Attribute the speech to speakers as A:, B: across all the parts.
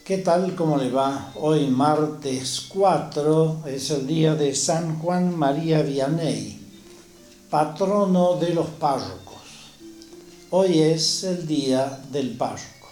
A: ¿Qué tal? ¿Cómo le va? Hoy martes 4 es el día de San Juan María Vianney, patrono de los párrocos. Hoy es el día del párroco.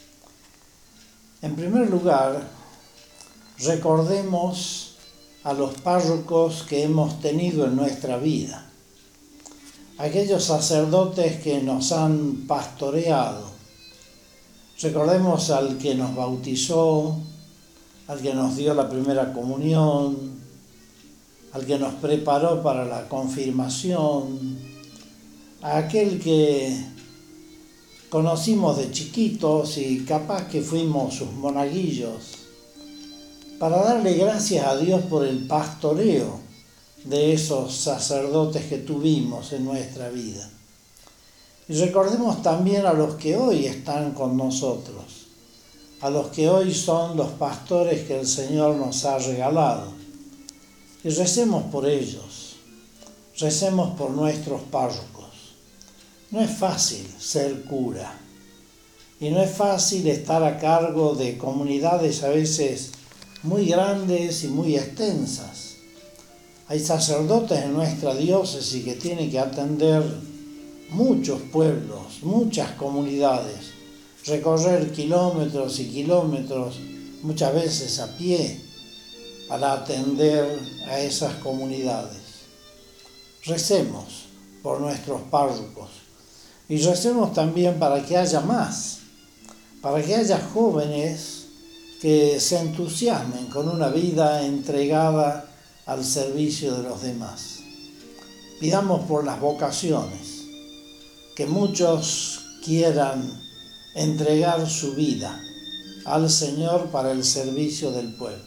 A: En primer lugar, recordemos a los párrocos que hemos tenido en nuestra vida, aquellos sacerdotes que nos han pastoreado. Recordemos al que nos bautizó, al que nos dio la primera comunión, al que nos preparó para la confirmación, a aquel que conocimos de chiquitos y capaz que fuimos sus monaguillos, para darle gracias a Dios por el pastoreo de esos sacerdotes que tuvimos en nuestra vida. Y recordemos también a los que hoy están con nosotros, a los que hoy son los pastores que el Señor nos ha regalado. Y recemos por ellos, recemos por nuestros párrocos. No es fácil ser cura y no es fácil estar a cargo de comunidades a veces muy grandes y muy extensas. Hay sacerdotes en nuestra diócesis que tienen que atender muchos pueblos, muchas comunidades, recorrer kilómetros y kilómetros, muchas veces a pie, para atender a esas comunidades. Recemos por nuestros párrocos y recemos también para que haya más, para que haya jóvenes que se entusiasmen con una vida entregada al servicio de los demás. Pidamos por las vocaciones, que muchos quieran entregar su vida al Señor para el servicio del pueblo.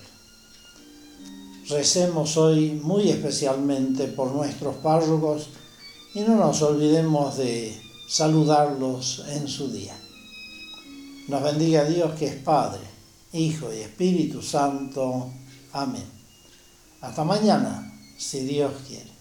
A: Recemos hoy muy especialmente por nuestros párrocos y no nos olvidemos de saludarlos en su día. Nos bendiga Dios, que es Padre, Hijo y Espíritu Santo. Amén. Hasta mañana, si Dios quiere.